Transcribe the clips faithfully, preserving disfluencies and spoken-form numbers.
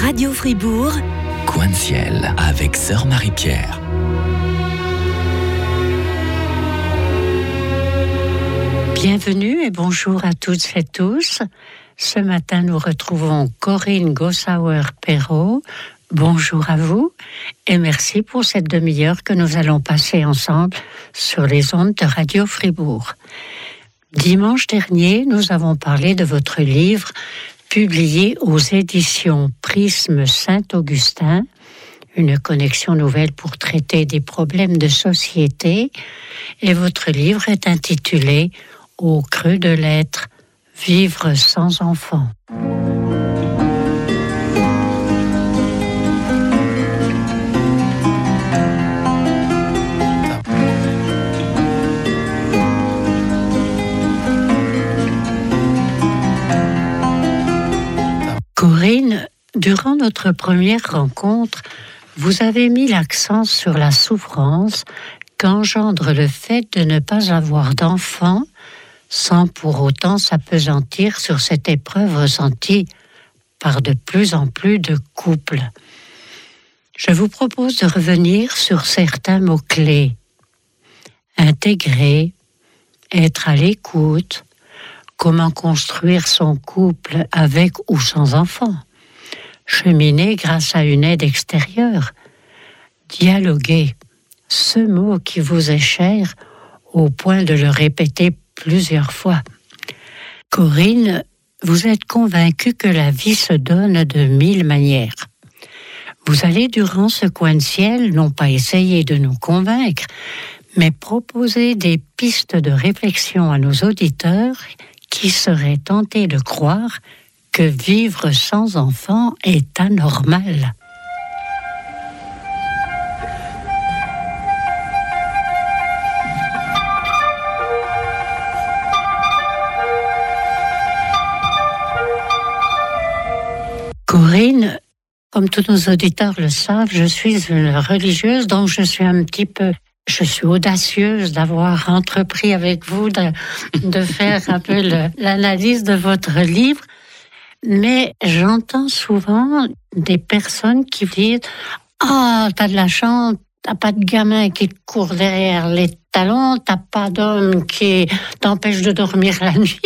Radio Fribourg, Coin de ciel avec Sœur Marie-Pierre. Bienvenue et bonjour à toutes et tous. Ce matin, nous retrouvons Corinne Gossauer-Perrault. Bonjour à vous et merci pour cette demi-heure que nous allons passer ensemble sur les ondes de Radio Fribourg. Dimanche dernier, nous avons parlé de votre livre publié aux éditions Prisme Saint-Augustin, une connexion nouvelle pour traiter des problèmes de société, et votre livre est intitulé « Au creux de l'être, vivre sans enfant ». Corinne, durant notre première rencontre, vous avez mis l'accent sur la souffrance qu'engendre le fait de ne pas avoir d'enfant, sans pour autant s'appesantir sur cette épreuve ressentie par de plus en plus de couples. Je vous propose de revenir sur certains mots-clés. Intégrer, être à l'écoute, comment construire son couple avec ou sans enfant, cheminer grâce à une aide extérieure, dialoguer, ce mot qui vous est cher au point de le répéter plusieurs fois. Corinne, vous êtes convaincue que la vie se donne de mille manières. Vous allez durant ce coin de ciel non pas essayer de nous convaincre, mais proposer des pistes de réflexion à nos auditeurs qui seraient tentés de croire que vivre sans enfant est anormal. Corinne, comme tous nos auditeurs le savent, je suis une religieuse, donc je suis un petit peu... Je suis audacieuse d'avoir entrepris avec vous de, de faire un peu le, l'analyse de votre livre, mais j'entends souvent des personnes qui disent « Ah, t'as de la chance, t'as pas de gamin qui te court derrière les talons, t'as pas d'homme qui t'empêche de dormir la nuit. »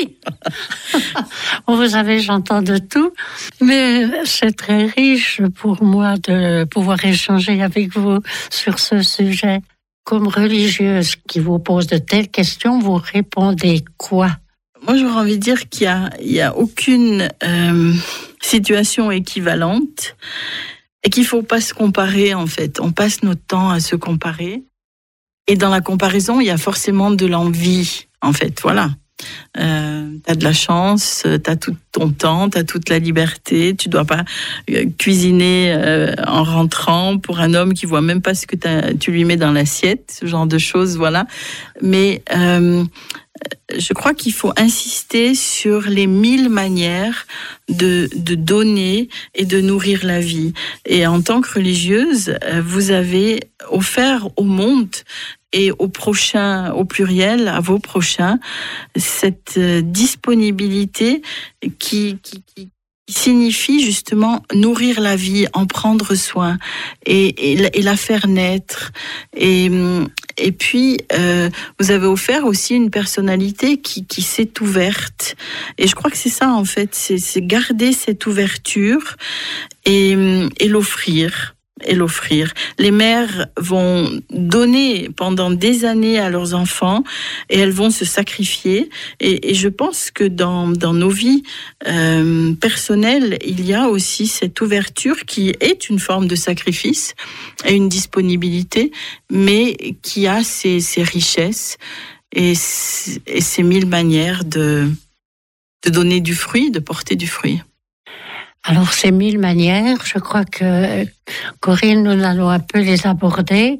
Vous savez, j'entends de tout, mais c'est très riche pour moi de pouvoir échanger avec vous sur ce sujet. Comme religieuse qui vous pose de telles questions, vous répondez quoi? Moi, j'aurais envie de dire qu'il y a, il y a aucune euh, situation équivalente et qu'il faut pas se comparer, en fait. On passe notre temps à se comparer. Et dans la comparaison, il y a forcément de l'envie, en fait. Voilà. Euh, t'as de la chance, t'as tout ton temps, t'as toute la liberté, tu dois pas euh, cuisiner euh, en rentrant pour un homme qui voit même pas ce que tu lui mets dans l'assiette, ce genre de choses, voilà. Mais euh, je crois qu'il faut insister sur les mille manières de, de donner et de nourrir la vie. Et en tant que religieuse, vous avez offert au monde et aux prochains, au pluriel, à vos prochains, cette disponibilité qui, qui, qui signifie justement nourrir la vie, en prendre soin et, et, et la faire naître. Et, et puis, euh, vous avez offert aussi une personnalité qui, qui s'est ouverte. Et je crois que c'est ça, en fait, c'est, c'est garder cette ouverture et, et l'offrir. et l'offrir. Les mères vont donner pendant des années à leurs enfants et elles vont se sacrifier. Et, et je pense que dans, dans nos vies euh, personnelles, il y a aussi cette ouverture qui est une forme de sacrifice et une disponibilité, mais qui a ses, ses richesses et, et ses mille manières de, de donner du fruit, de porter du fruit. Alors, ces mille manières, je crois que, Corinne, nous allons un peu les aborder.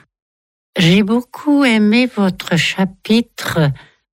J'ai beaucoup aimé votre chapitre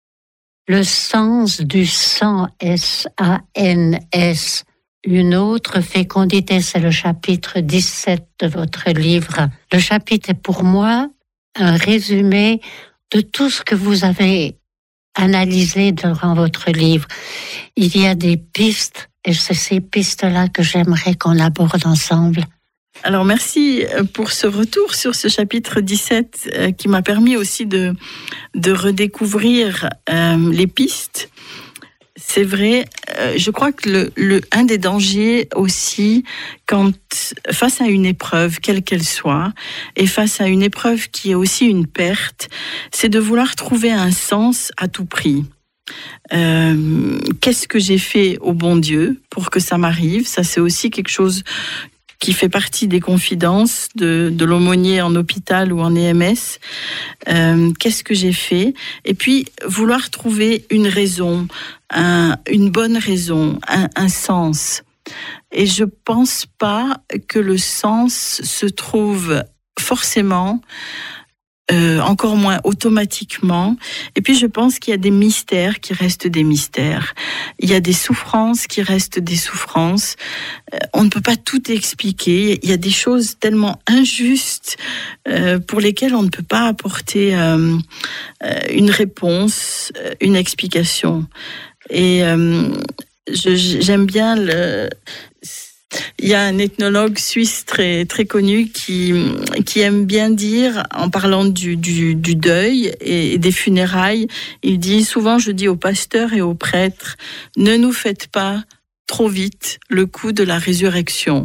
« Le sens du sang, S A N S ». Une autre fécondité, c'est le chapitre dix-sept de votre livre. Le chapitre est pour moi un résumé de tout ce que vous avez analysé durant votre livre. Il y a des pistes, et c'est ces pistes-là que j'aimerais qu'on aborde ensemble. Alors merci pour ce retour sur ce chapitre dix-sept euh, qui m'a permis aussi de, de redécouvrir euh, les pistes. C'est vrai, euh, je crois que le, le, un des dangers aussi, quand face à une épreuve, quelle qu'elle soit, et face à une épreuve qui est aussi une perte, c'est de vouloir trouver un sens à tout prix. Euh, qu'est-ce que j'ai fait au bon Dieu pour que ça m'arrive ? Ça, c'est aussi quelque chose qui fait partie des confidences de, de l'aumônier en hôpital ou en E M S. Euh, qu'est-ce que j'ai fait ? Et puis, vouloir trouver une raison, un, une bonne raison, un, un sens. Et je pense pas que le sens se trouve forcément, euh, encore moins automatiquement. Et puis je pense qu'il y a des mystères qui restent des mystères. Il y a des souffrances qui restent des souffrances. Euh, on ne peut pas tout expliquer. Il y a des choses tellement injustes euh, pour lesquelles on ne peut pas apporter euh, euh, une réponse, une explication. Et euh, je, j'aime bien le... Il y a un ethnologue suisse très, très connu qui, qui aime bien dire, en parlant du, du, du deuil et des funérailles, il dit souvent, je dis aux pasteurs et aux prêtres, ne nous faites pas trop vite le coup de la résurrection.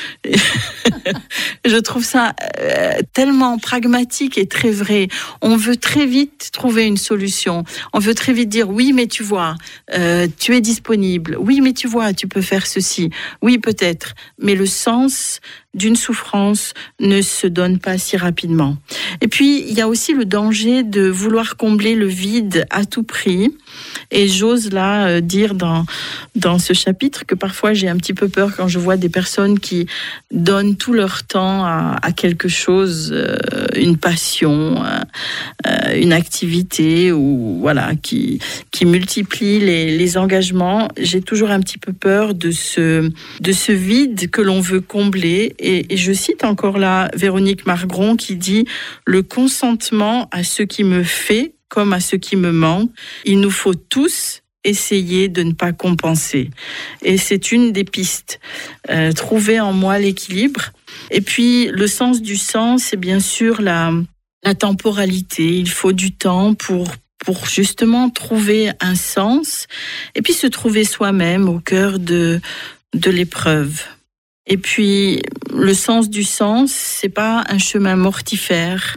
Je trouve ça euh, tellement pragmatique et très vrai. On veut très vite trouver une solution. On veut très vite dire oui, mais tu vois, euh, tu es disponible. Oui, mais tu vois, tu peux faire ceci. Oui, peut-être. Mais le sens d'une souffrance ne se donne pas si rapidement. Et puis, il y a aussi le danger de vouloir combler le vide à tout prix. Et j'ose là euh, dire dans, dans ce chapitre que parfois j'ai un petit peu peur quand je vois des personnes qui donnent tout leur temps à, à quelque chose, euh, une passion, euh, une activité, ou voilà, qui, qui multiplient les, les engagements. J'ai toujours un petit peu peur de ce, de ce vide que l'on veut combler. Et, et je cite encore là Véronique Margron qui dit « Le consentement à ce qui me fait comme à ce qui me manque, il nous faut tous essayer de ne pas compenser. » Et c'est une des pistes. Euh, trouver en moi l'équilibre. Et puis, le sens du sens, c'est bien sûr la, la temporalité. Il faut du temps pour, pour justement trouver un sens et puis se trouver soi-même au cœur de, de l'épreuve. Et puis, le sens du sens, c'est pas un chemin mortifère.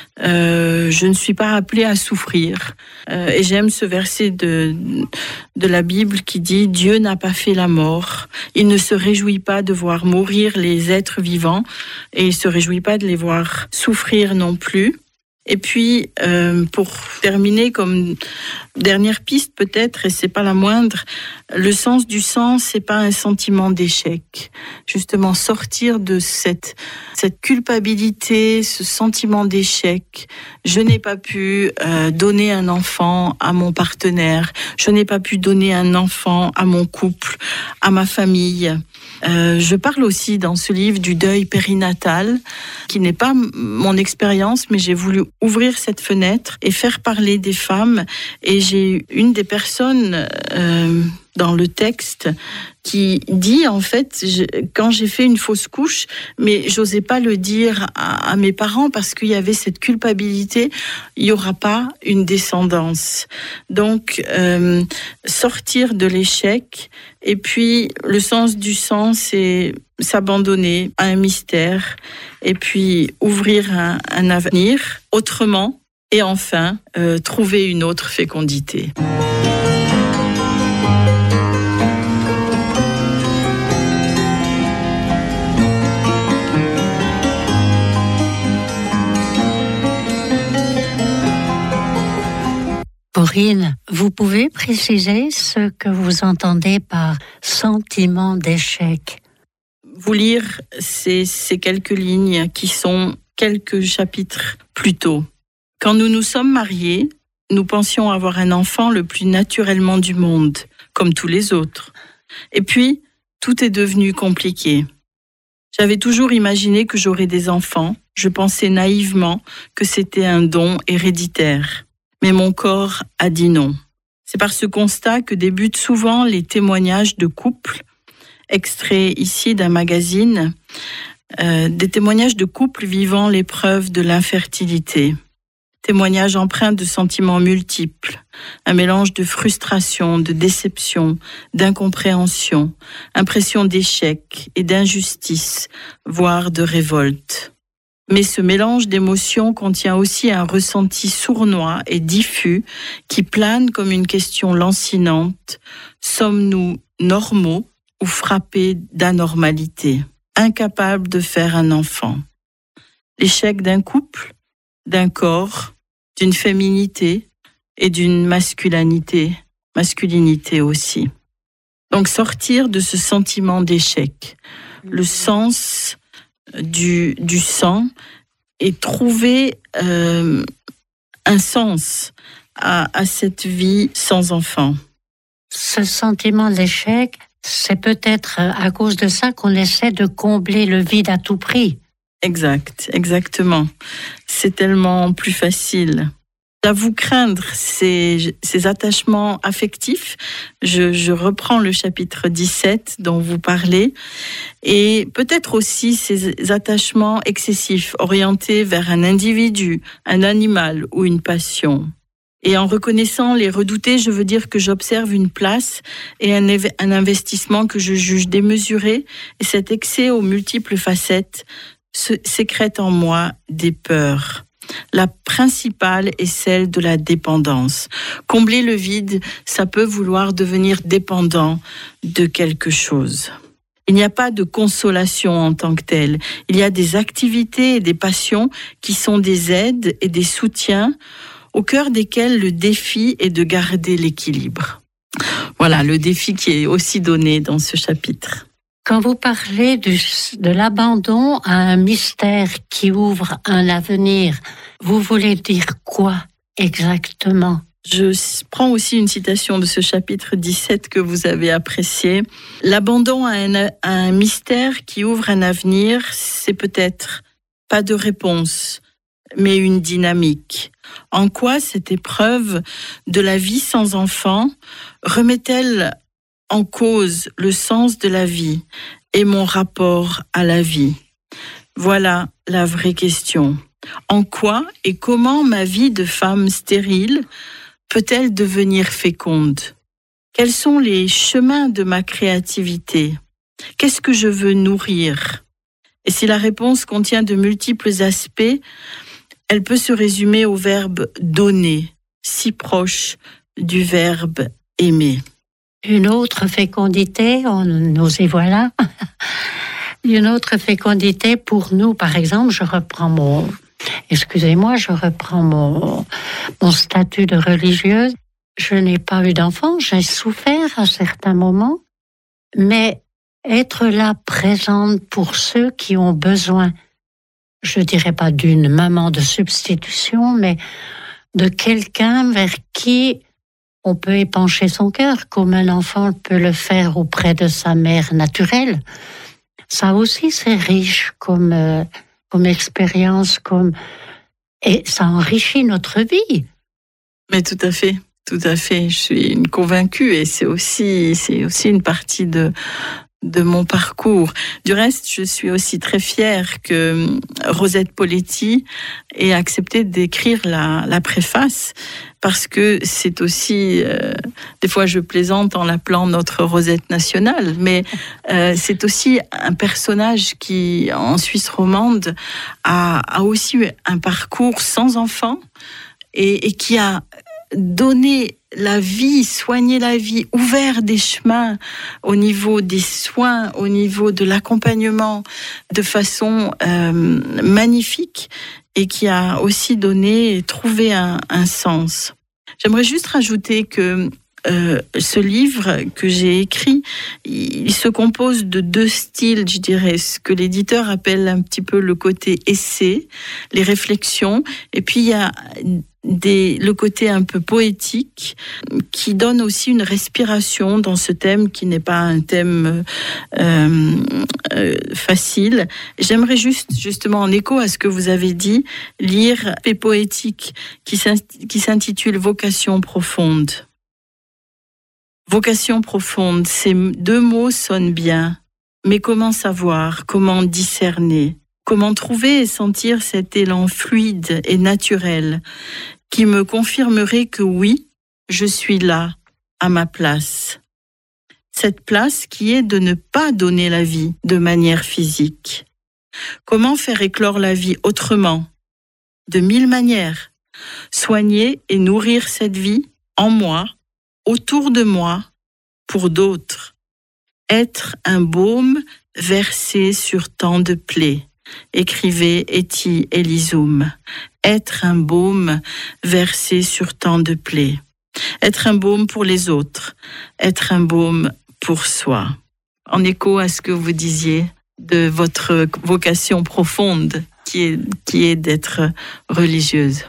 Euh, je ne suis pas appelée à souffrir. Euh, et j'aime ce verset de, de la Bible qui dit « Dieu n'a pas fait la mort. Il ne se réjouit pas de voir mourir les êtres vivants et il ne se réjouit pas de les voir souffrir non plus. » Et puis, euh, pour terminer, comme dernière piste peut-être, et c'est pas la moindre, le sens du sens, c'est pas un sentiment d'échec. Justement, sortir de cette, cette culpabilité, ce sentiment d'échec. Je n'ai pas pu euh, donner un enfant à mon partenaire. Je n'ai pas pu donner un enfant à mon couple, à ma famille. Euh, je parle aussi dans ce livre du deuil périnatal, qui n'est pas mon expérience, mais j'ai voulu ouvrir cette fenêtre et faire parler des femmes. Et j'ai une des personnes euh, dans le texte qui dit, en fait, je, quand j'ai fait une fausse couche, mais j'osais pas le dire à, à mes parents parce qu'il y avait cette culpabilité, il y aura pas une descendance. Donc, euh, sortir de l'échec, et puis le sens du sens, c'est s'abandonner à un mystère, et puis ouvrir un, un avenir autrement, et enfin, euh, trouver une autre fécondité. Corinne, vous pouvez préciser ce que vous entendez par sentiment d'échec ? Vous lire ces, ces quelques lignes qui sont quelques chapitres plus tôt. Quand nous nous sommes mariés, nous pensions avoir un enfant le plus naturellement du monde, comme tous les autres. Et puis, tout est devenu compliqué. J'avais toujours imaginé que j'aurais des enfants. Je pensais naïvement que c'était un don héréditaire. mais mon corps a dit non. C'est par ce constat que débutent souvent les témoignages de couples, extraits ici d'un magazine, euh, des témoignages de couples vivant l'épreuve de l'infertilité. Témoignages empreints de sentiments multiples, un mélange de frustration, de déception, d'incompréhension, impression d'échec et d'injustice, voire de révolte. Mais ce mélange d'émotions contient aussi un ressenti sournois et diffus qui plane comme une question lancinante. Sommes-nous normaux ou frappés d'anormalité, incapables de faire un enfant? L'échec d'un couple, d'un corps, d'une féminité et d'une masculinité, masculinité aussi. Donc sortir de ce sentiment d'échec, le sens du, du sang et trouver euh, un sens à, à cette vie sans enfant. Ce sentiment d'échec, c'est peut-être à cause de ça qu'on essaie de combler le vide à tout prix. Exact, exactement. C'est tellement plus facile. J'avoue craindre ces, ces attachements affectifs. Je, je reprends le chapitre dix-sept dont vous parlez. Et peut-être aussi ces attachements excessifs, orientés vers un individu, un animal ou une passion. Et en reconnaissant les redoutés, je veux dire que j'observe une place et un, éve- un investissement que je juge démesuré. Et cet excès aux multiples facettes se sécrète en moi des peurs. La principale est celle de la dépendance. Combler le vide, ça peut vouloir devenir dépendant de quelque chose. Il n'y a pas de consolation en tant que telle. Il y a des activités et des passions qui sont des aides et des soutiens, au cœur desquels le défi est de garder l'équilibre. Voilà, le défi qui est aussi donné dans ce chapitre. Quand vous parlez du, de l'abandon à un mystère qui ouvre un avenir, vous voulez dire quoi exactement? Je prends aussi une citation de ce chapitre dix-sept que vous avez apprécié. L'abandon à un, à un mystère qui ouvre un avenir, c'est peut-être pas de réponse, mais une dynamique. En quoi cette épreuve de la vie sans enfant remet-elle en cause le sens de la vie et mon rapport à la vie? Voilà la vraie question. En quoi et comment ma vie de femme stérile peut-elle devenir féconde? Quels sont les chemins de ma créativité? Qu'est-ce que je veux nourrir? Et si la réponse contient de multiples aspects, elle peut se résumer au verbe donner, si proche du verbe aimer. Une autre fécondité, on, nous y voilà. Une autre fécondité pour nous, par exemple, je reprends mon, excusez-moi, je reprends mon, mon statut de religieuse. Je n'ai pas eu d'enfant, j'ai souffert à certains moments, mais être là présente pour ceux qui ont besoin, je dirais pas d'une maman de substitution, mais de quelqu'un vers qui on peut épancher son cœur, comme un enfant peut le faire auprès de sa mère naturelle. Ça aussi, c'est riche comme, euh, comme expérience, comme... et ça enrichit notre vie. Mais tout à fait, tout à fait. Je suis une convaincue et c'est aussi, c'est aussi une partie de, de mon parcours. Du reste, je suis aussi très fière que Rosette Poletti ait accepté d'écrire la, la préface, parce que c'est aussi, euh, des fois je plaisante en l'appelant notre Rosette nationale, mais euh, c'est aussi un personnage qui, en Suisse romande, a, a aussi eu un parcours sans enfant et, et qui a donné la vie, soigné la vie, ouvert des chemins au niveau des soins, au niveau de l'accompagnement de façon euh, magnifique, et qui a aussi donné et trouvé un, un sens. J'aimerais juste rajouter que euh, ce livre que j'ai écrit, il se compose de deux styles, je dirais, ce que l'éditeur appelle un petit peu le côté essai, les réflexions, et puis il y a des, le côté un peu poétique qui donne aussi une respiration dans ce thème qui n'est pas un thème euh, euh, facile. J'aimerais juste, justement, en écho à ce que vous avez dit, lire Paix poétique qui s'intitule Vocation profonde. Vocation profonde, ces deux mots sonnent bien, mais comment savoir, comment discerner ? Comment trouver et sentir cet élan fluide et naturel qui me confirmerait que oui, je suis là, à ma place. Cette place qui est de ne pas donner la vie de manière physique. Comment faire éclore la vie autrement ? De mille manières. Soigner et nourrir cette vie en moi, autour de moi, pour d'autres. Être un baume versé sur tant de plaies. Écrivait Etty Elizoum. Être un baume versé sur tant de plaies. Être un baume pour les autres. Être un baume pour soi. En écho à ce que vous disiez de votre vocation profonde qui est, qui est d'être religieuse.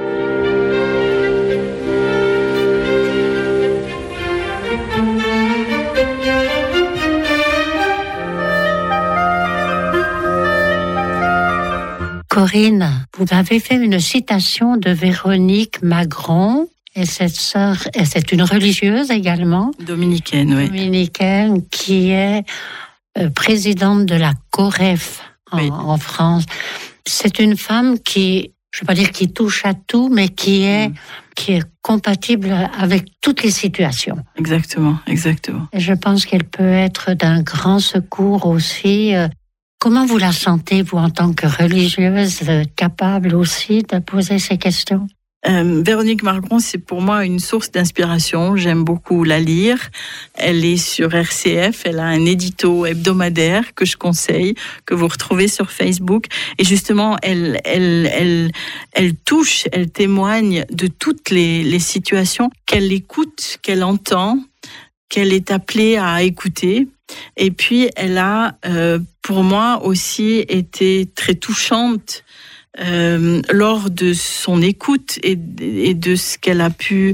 Corinne, vous avez fait une citation de Véronique Magron, et cette sœur, et c'est une religieuse également. Dominicaine, oui. Dominicaine, qui est euh, présidente de la COREF en, oui. en France. C'est une femme qui, je ne veux pas dire qui touche à tout, mais qui est, mmh. qui est compatible avec toutes les situations. Exactement, exactement. Et je pense qu'elle peut être d'un grand secours aussi. Euh, Comment vous la sentez, vous, en tant que religieuse, capable aussi de poser ces questions ? Euh, Véronique Magron, c'est pour moi une source d'inspiration. J'aime beaucoup la lire. Elle est sur R C F. Elle a un édito hebdomadaire que je conseille, que vous retrouvez sur Facebook. Et justement, elle, elle, elle, elle touche, elle témoigne de toutes les, les situations qu'elle écoute, qu'elle entend, qu'elle est appelée à écouter. Et puis, elle a, euh, pour moi aussi, été très touchante euh, lors de son écoute et, et de ce qu'elle a pu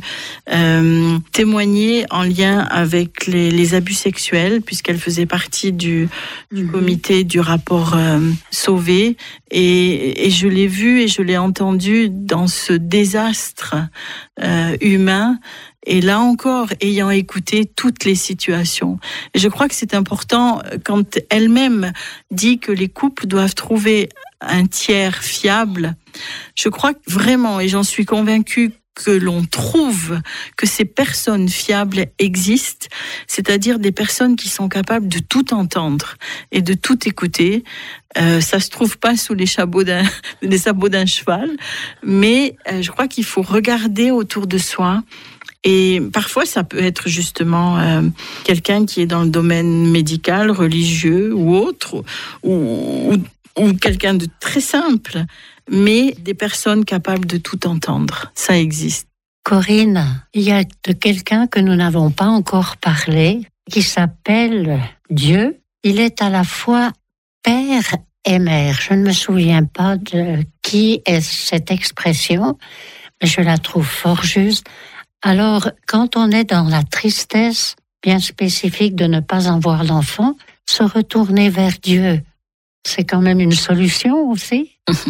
euh, témoigner en lien avec les, les abus sexuels, puisqu'elle faisait partie du, du mmh. comité du rapport euh, Sauvé. Et, et je l'ai vu et je l'ai entendu dans ce désastre euh, humain. Et là encore, ayant écouté toutes les situations. Et je crois que c'est important quand elle-même dit que les couples doivent trouver un tiers fiable. Je crois vraiment, et j'en suis convaincue, que l'on trouve que ces personnes fiables existent, c'est-à-dire des personnes qui sont capables de tout entendre et de tout écouter. Euh, ça se trouve pas sous les sabots d'un, les sabots d'un cheval, mais euh, je crois qu'il faut regarder autour de soi. Et parfois, ça peut être justement euh, quelqu'un qui est dans le domaine médical, religieux ou autre, ou, ou, ou quelqu'un de très simple, mais des personnes capables de tout entendre. Ça existe. Corinne, il y a de quelqu'un que nous n'avons pas encore parlé, qui s'appelle Dieu. Il est à la fois père et mère. Je ne me souviens pas de qui est cette expression, mais je la trouve fort juste. Alors, quand on est dans la tristesse bien spécifique de ne pas avoir d'enfant, se retourner vers Dieu, c'est quand même une solution aussi.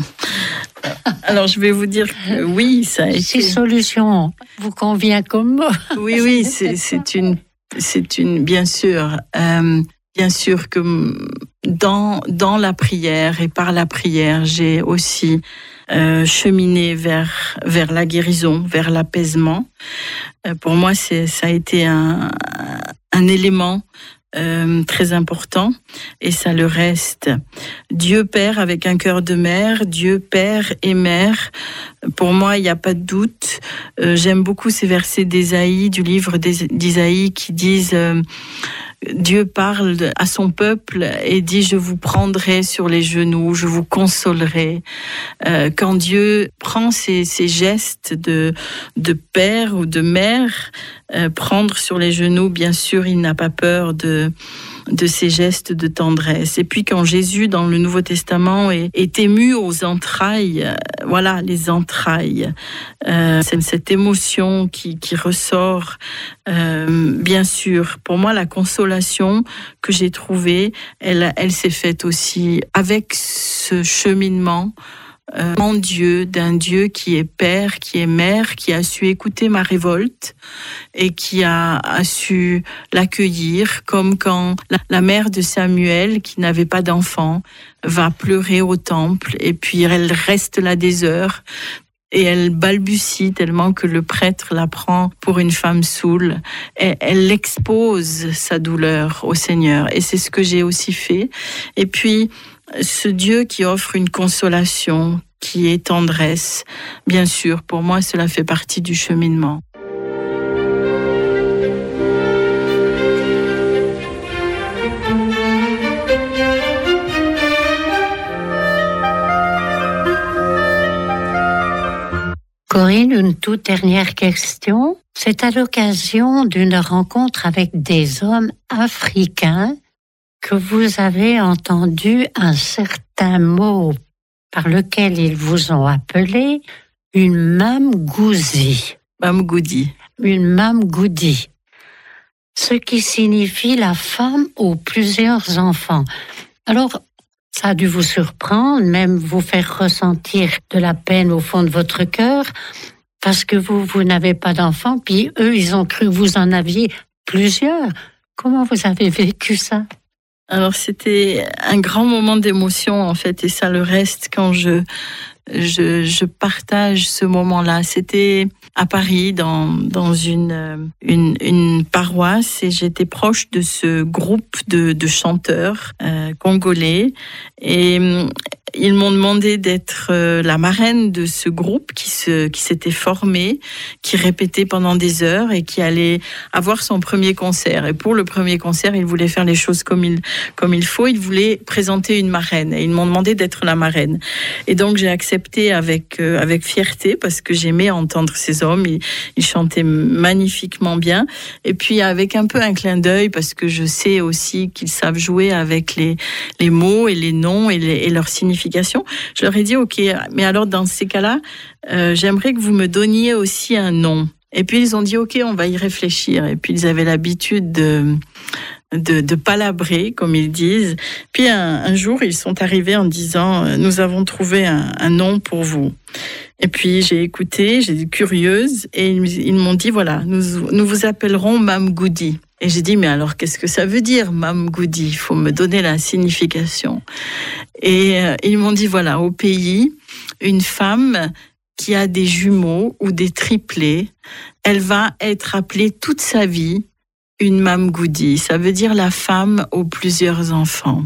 Alors, je vais vous dire que oui, ça a été... Si solution vous convient comme mot. Oui, oui, c'est, c'est une, c'est une, bien sûr, euh, bien sûr que dans, dans la prière et par la prière, j'ai aussi euh, cheminé vers, vers la guérison, vers l'apaisement. Euh, pour moi, c'est, ça a été un, un élément Euh, très important, et ça le reste. Dieu Père avec un cœur de mère, Dieu Père et Mère. Pour moi, il n'y a pas de doute. Euh, j'aime beaucoup ces versets d'Ésaïe, du livre d'Ésaïe, qui disent euh, Dieu parle à son peuple et dit « Je vous prendrai sur les genoux, je vous consolerai ». Euh, quand Dieu prend ces, ces gestes de, de père ou de mère, euh, prendre sur les genoux. Bien sûr, il n'a pas peur de de ces gestes de tendresse. Et puis quand Jésus, dans le Nouveau Testament, est, est ému aux entrailles, euh, voilà, les entrailles, euh, c'est cette émotion qui, qui ressort. Euh, bien sûr, pour moi, la consolation que j'ai trouvée, elle, elle s'est faite aussi avec ce cheminement Euh, mon Dieu, d'un Dieu qui est Père, qui est Mère, qui a su écouter ma révolte et qui a, a su l'accueillir, comme quand la, la mère de Samuel, qui n'avait pas d'enfant, va pleurer au temple et puis elle reste là des heures et elle balbutie tellement que le prêtre la prend pour une femme saoule. Et elle expose sa douleur au Seigneur et c'est ce que j'ai aussi fait. Et puis, ce Dieu qui offre une consolation, qui est tendresse, bien sûr, pour moi, cela fait partie du cheminement. Corinne, une toute dernière question. C'est à l'occasion d'une rencontre avec des hommes africains que vous avez entendu un certain mot par lequel ils vous ont appelé une mamgouzi. Mamgoudi. Une mamgoudi. Ce qui signifie la femme aux plusieurs enfants. Alors, ça a dû vous surprendre, même vous faire ressentir de la peine au fond de votre cœur, parce que vous, vous n'avez pas d'enfants, puis eux, ils ont cru que vous en aviez plusieurs. Comment vous avez vécu ça ? Alors c'était un grand moment d'émotion en fait, et ça le reste quand je je, je partage ce moment-là. C'était à Paris dans dans une une, une paroisse et j'étais proche de ce groupe de, de chanteurs euh, congolais et ils m'ont demandé d'être euh, la marraine de ce groupe qui se qui s'était formé, qui répétait pendant des heures et qui allait avoir son premier concert. Et pour le premier concert, ils voulaient faire les choses comme il comme il faut. Ils voulaient présenter une marraine et ils m'ont demandé d'être la marraine. Et donc j'ai accepté avec euh, avec fierté parce que j'aimais entendre ces hommes. Ils, ils chantaient magnifiquement bien. Et puis avec un peu un clin d'œil parce que je sais aussi qu'ils savent jouer avec les les mots et les noms et, les, et leur signification. Je leur ai dit, ok, mais alors dans ces cas-là, euh, j'aimerais que vous me donniez aussi un nom. Et puis ils ont dit, ok, on va y réfléchir. Et puis ils avaient l'habitude de, de, de palabrer, comme ils disent. Puis un, un jour, ils sont arrivés en disant, nous avons trouvé un, un nom pour vous. Et puis j'ai écouté, j'ai été curieuse, et ils, ils m'ont dit, voilà, nous, nous vous appellerons Mamgoudi. Et j'ai dit, mais alors, qu'est-ce que ça veut dire, Mamgoudi ? Il faut me donner la signification. Et euh, ils m'ont dit, voilà, au pays, une femme qui a des jumeaux ou des triplés, elle va être appelée toute sa vie une Mamgoudi. Ça veut dire la femme aux plusieurs enfants.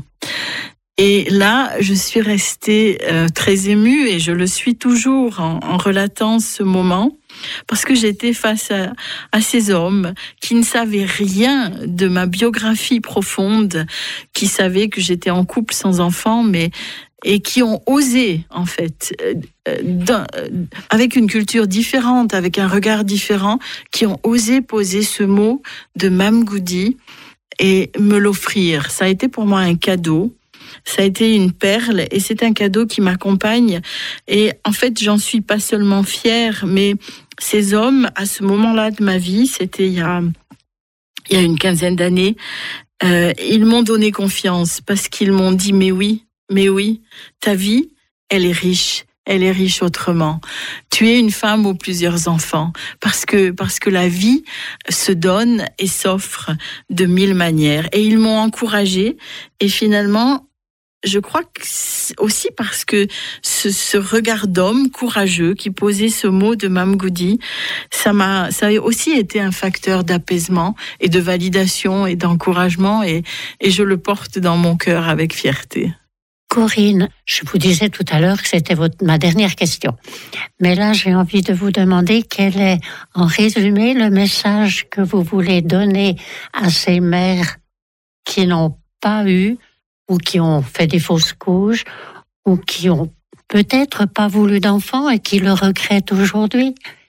Et là, je suis restée euh, très émue et je le suis toujours en, en relatant ce moment. Parce que j'étais face à, à ces hommes qui ne savaient rien de ma biographie profonde, qui savaient que j'étais en couple sans enfant, mais et qui ont osé, en fait, euh, avec une culture différente, avec un regard différent, qui ont osé poser ce mot de Mamgoudi et me l'offrir. Ça a été pour moi un cadeau. Ça a été une perle et c'est un cadeau qui m'accompagne. Et en fait, j'en suis pas seulement fière, mais ces hommes, à ce moment-là de ma vie, c'était il y a, il y a une quinzaine d'années, euh, ils m'ont donné confiance parce qu'ils m'ont dit, mais oui, mais oui, ta vie, elle est riche. Elle est riche autrement. Tu es une femme aux plusieurs enfants parce que, parce que la vie se donne et s'offre de mille manières. Et ils m'ont encouragée et finalement, je crois que aussi parce que ce, ce regard d'homme courageux qui posait ce mot de Mamgoudi, ça m'a, ça a aussi été un facteur d'apaisement et de validation et d'encouragement et, et je le porte dans mon cœur avec fierté. Corinne, je vous disais tout à l'heure que c'était votre, ma dernière question. Mais là, j'ai envie de vous demander quel est, en résumé, le message que vous voulez donner à ces mères qui n'ont pas eu ou qui ont fait des fausses couches, ou qui ont peut-être pas voulu d'enfants et qui le regrettent aujourd'hui.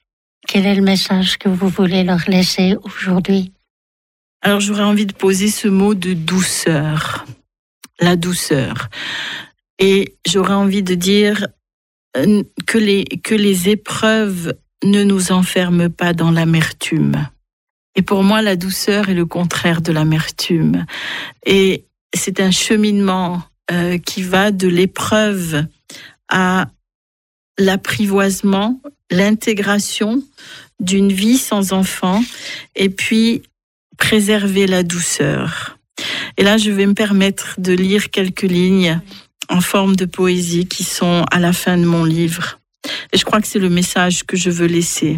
quel est le message que vous voulez leur laisser aujourd'hui? Alors j'aurais envie de poser ce mot de douceur, la douceur. Et j'aurais envie de dire que les, que les épreuves ne nous enferment pas dans l'amertume. Et pour moi, la douceur est le contraire de l'amertume. Et c'est un cheminement euh, qui va de l'épreuve à l'apprivoisement, l'intégration d'une vie sans enfant, et puis préserver la douceur. Et là, je vais me permettre de lire quelques lignes en forme de poésie qui sont à la fin de mon livre. Et je crois que c'est le message que je veux laisser.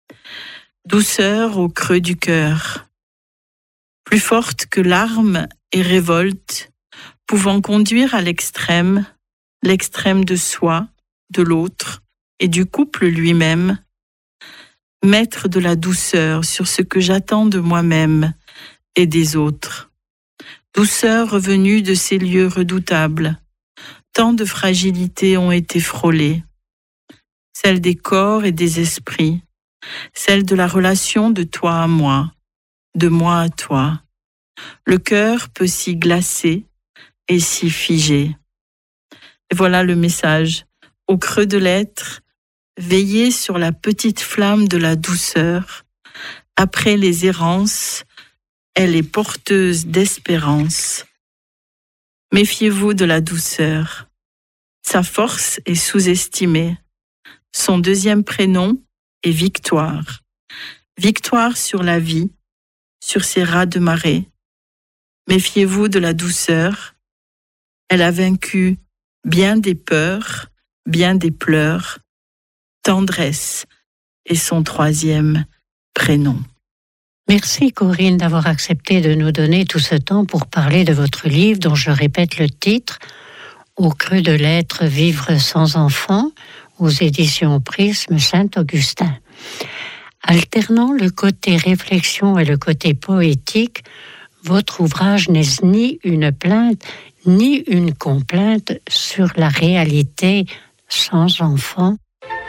Douceur au creux du cœur, plus forte que larmes et révolte, pouvant conduire à l'extrême, l'extrême de soi, de l'autre et du couple lui-même, mettre de la douceur sur ce que j'attends de moi-même et des autres. Douceur revenue de ces lieux redoutables, tant de fragilités ont été frôlées, celle des corps et des esprits, celle de la relation de toi à moi, de moi à toi. Le cœur peut s'y glacer et s'y figer. Et voilà le message. Au creux de l'être, veillez sur la petite flamme de la douceur. Après les errances, elle est porteuse d'espérance. Méfiez-vous de la douceur. Sa force est sous-estimée. Son deuxième prénom est Victoire. Victoire sur la vie, sur ses raz de marée. Méfiez-vous de la douceur. Elle a vaincu bien des peurs, bien des pleurs. Tendresse est son troisième prénom. Merci Corinne d'avoir accepté de nous donner tout ce temps pour parler de votre livre dont je répète le titre, Au creux de l'être, vivre sans enfant, aux éditions Prisme Saint-Augustin. Alternant le côté réflexion et le côté poétique, votre ouvrage n'est ni une plainte ni une complainte sur la réalité sans enfant.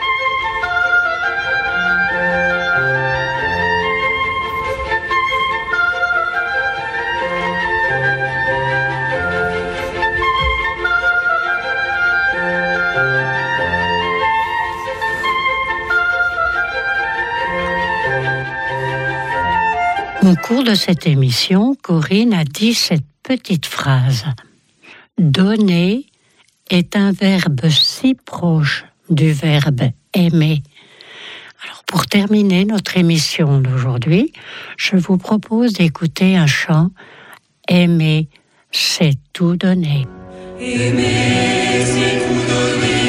Au cours de cette émission, Corinne a dit cette petite phrase. Donner est un verbe si proche du verbe aimer. Alors, pour terminer notre émission d'aujourd'hui, je vous propose d'écouter un chant. Aimer, c'est tout donner. Aimer, c'est tout donner.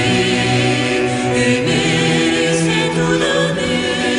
Aimer, c'est tout donner.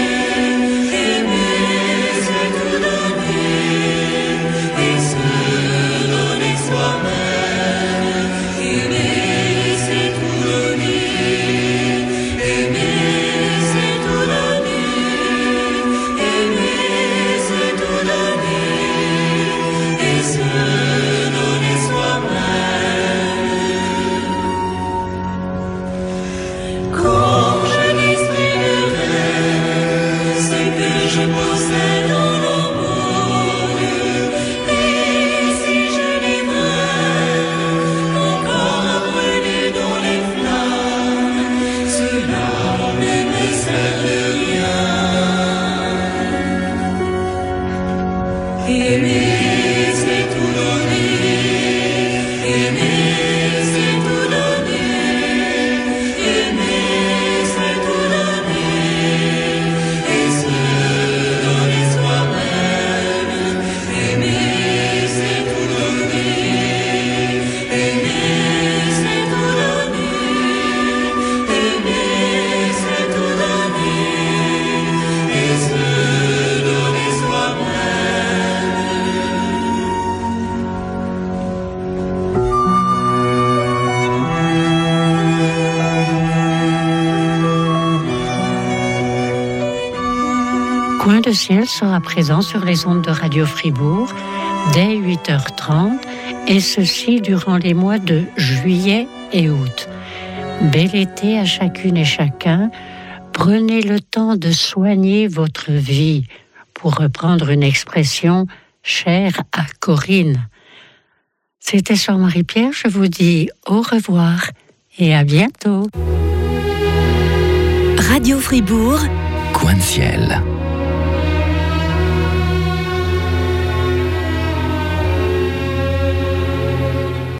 Coin de ciel sera présent sur les ondes de Radio Fribourg dès huit heures trente et ceci durant les mois de juillet et août. Bel été à chacune et chacun. Prenez le temps de soigner votre vie, pour reprendre une expression chère à Corinne. C'était Sœur Marie-Pierre, je vous dis au revoir et à bientôt. Radio Fribourg, Coin de ciel.